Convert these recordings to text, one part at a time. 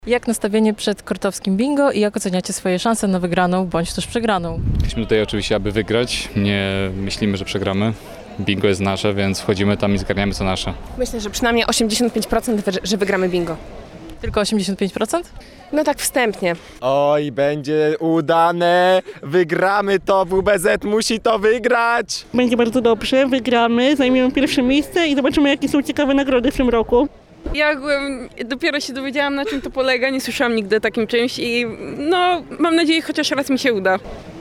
Jak nastawienie przed kortowskim bingo i jak oceniacie swoje szanse na wygraną bądź też przegraną? Jesteśmy tutaj oczywiście, aby wygrać. Nie myślimy, że przegramy. Bingo jest nasze, więc wchodzimy tam i zgarniamy co nasze. Myślę, że przynajmniej 85%, że wygramy bingo. Tylko 85%? No tak wstępnie. Oj, będzie udane, wygramy to, WBZ musi to wygrać! Będzie bardzo dobrze, wygramy, zajmiemy pierwsze miejsce i zobaczymy, jakie są ciekawe nagrody w tym roku. Ja dopiero się dowiedziałam, na czym to polega, nie słyszałam nigdy o takim czymś i no mam nadzieję, chociaż raz mi się uda.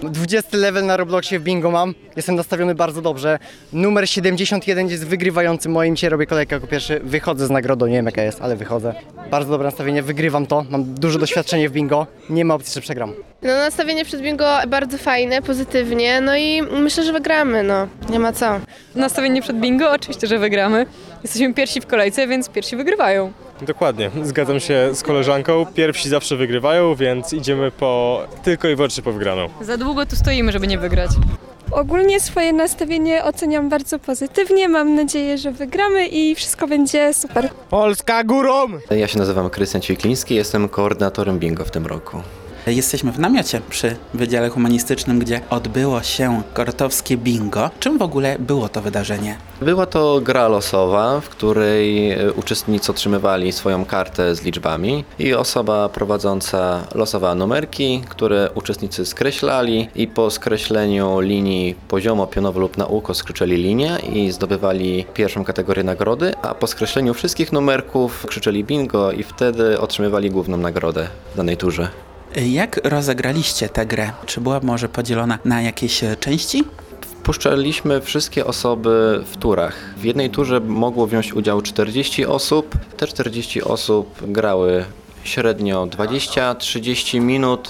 20 level na Robloxie w bingo mam, jestem nastawiony bardzo dobrze. Numer 71 jest wygrywający moim, dzisiaj robię kolejkę jako pierwszy, wychodzę z nagrodą, nie wiem jaka jest, ale wychodzę. Bardzo dobre nastawienie, wygrywam to, mam duże doświadczenie w bingo, nie ma opcji, że przegram. No nastawienie przed bingo bardzo fajne, pozytywnie, no i myślę, że wygramy, no, nie ma co. Nastawienie przed bingo? Oczywiście, że wygramy. Jesteśmy pierwsi w kolejce, więc pierwsi wygrywają. Dokładnie, zgadzam się z koleżanką, pierwsi zawsze wygrywają, więc idziemy tylko i wyłącznie po wygraną. Za długo tu stoimy, żeby nie wygrać. Ogólnie swoje nastawienie oceniam bardzo pozytywnie, mam nadzieję, że wygramy i wszystko będzie super. Polska górą! Ja się nazywam Krystian Ćwikliński, jestem koordynatorem bingo w tym roku. Jesteśmy w namiocie przy Wydziale Humanistycznym, gdzie odbyło się kortowskie bingo. Czym w ogóle było to wydarzenie? Była to gra losowa, w której uczestnicy otrzymywali swoją kartę z liczbami i osoba prowadząca losowała numerki, które uczestnicy skreślali i po skreśleniu linii poziomo, pionowo lub na uko skrzyczeli linię i zdobywali pierwszą kategorię nagrody, a po skreśleniu wszystkich numerków krzyczeli bingo i wtedy otrzymywali główną nagrodę w danej turze. Jak rozegraliście tę grę? Czy była może podzielona na jakieś części? Wpuszczaliśmy wszystkie osoby w turach. W jednej turze mogło wziąć udział 40 osób. Te 40 osób grały średnio 20-30 minut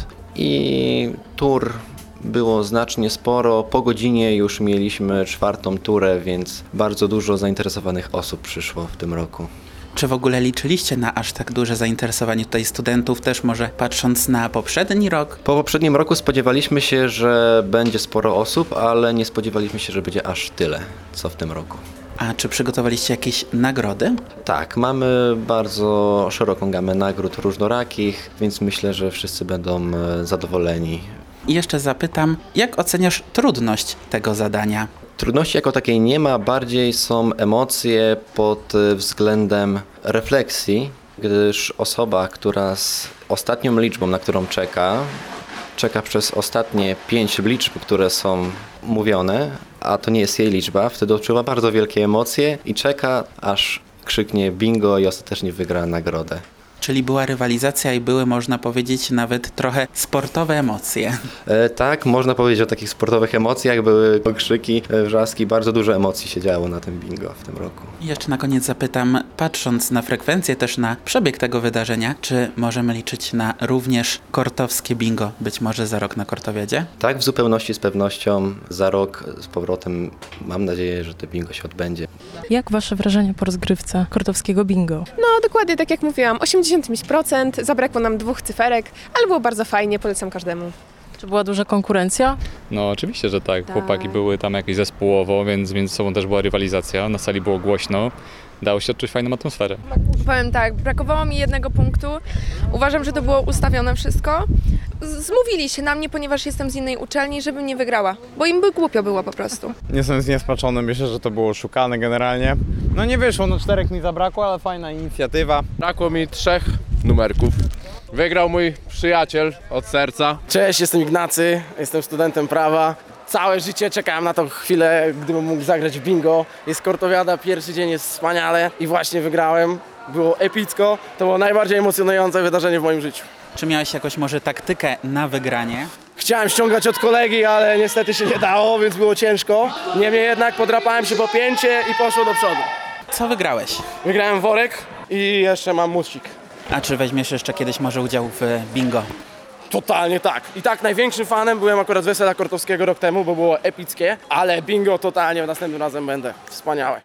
i tur było znacznie sporo. Po godzinie już mieliśmy czwartą turę, więc bardzo dużo zainteresowanych osób przyszło w tym roku. Czy w ogóle liczyliście na aż tak duże zainteresowanie tutaj studentów, też może patrząc na poprzedni rok? Po poprzednim roku spodziewaliśmy się, że będzie sporo osób, ale nie spodziewaliśmy się, że będzie aż tyle, co w tym roku. A czy przygotowaliście jakieś nagrody? Tak, mamy bardzo szeroką gamę nagród różnorakich, więc myślę, że wszyscy będą zadowoleni. I jeszcze zapytam, jak oceniasz trudność tego zadania? Trudności jako takiej nie ma, bardziej są emocje pod względem refleksji, gdyż osoba, która z ostatnią liczbą, na którą czeka przez ostatnie 5 liczb, które są mówione, a to nie jest jej liczba, wtedy odczuwa bardzo wielkie emocje i czeka, aż krzyknie bingo i ostatecznie wygra nagrodę. Czyli była rywalizacja i były, można powiedzieć, nawet trochę sportowe emocje. Tak, można powiedzieć o takich sportowych emocjach, były okrzyki, wrzaski, bardzo dużo emocji się działo na tym bingo w tym roku. I jeszcze na koniec zapytam, patrząc na frekwencję, też na przebieg tego wydarzenia, czy możemy liczyć na również kortowskie bingo, być może za rok na Kortowiadzie? Tak, w zupełności z pewnością za rok z powrotem mam nadzieję, że to bingo się odbędzie. Jak wasze wrażenia po rozgrywce kortowskiego bingo? No dokładnie tak jak mówiłam, 85%, zabrakło nam 2 cyferek, ale było bardzo fajnie, polecam każdemu. Czy była duża konkurencja? No oczywiście, że tak. Chłopaki były tam jakieś zespołowo, więc między sobą też była rywalizacja. Na sali było głośno. Dało się odczuć fajną atmosferę. Powiem tak, brakowało mi jednego punktu. Uważam, że to było ustawione wszystko. Zmówili się na mnie, ponieważ jestem z innej uczelni, żebym nie wygrała, bo im by głupio było po prostu. Jestem zniesmaczony, myślę, że to było szukane generalnie. No nie wyszło, 4 mi zabrakło, ale fajna inicjatywa. Brakło mi 3 numerków. Wygrał mój przyjaciel od serca. Cześć, jestem Ignacy, jestem studentem prawa. Całe życie czekałem na tą chwilę, gdybym mógł zagrać w bingo. Jest Kortowiada, pierwszy dzień jest wspaniale i właśnie wygrałem. Było epicko, to było najbardziej emocjonujące wydarzenie w moim życiu. Czy miałeś jakąś może taktykę na wygranie? Chciałem ściągać od kolegi, ale niestety się nie dało, więc było ciężko. Niemniej jednak podrapałem się po pięcie i poszło do przodu. Co wygrałeś? Wygrałem worek i jeszcze mam musik. A czy weźmiesz jeszcze kiedyś może udział w bingo? Totalnie tak. I tak największym fanem byłem akurat Wesela Kortowskiego rok temu, bo było epickie, ale bingo totalnie następnym razem będę. Wspaniałe.